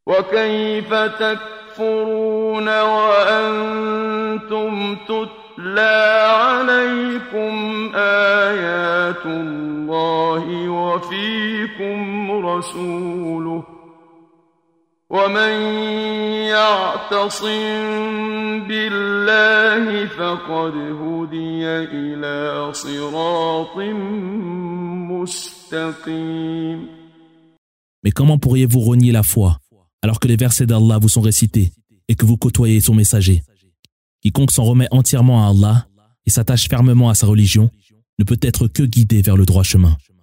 وكيف تكفرون وأنتم تتلى عليكم آيات الله وفيكم رسوله ومن يعتصم بالله فقد هدي إلى صراط مستقيم. Mais comment pourriez-vous renier la foi alors que les versets d'Allah vous sont récités et que vous côtoyez son messager? Quiconque s'en remet entièrement à Allah et s'attache fermement à sa religion ne peut être que guidé vers le droit chemin.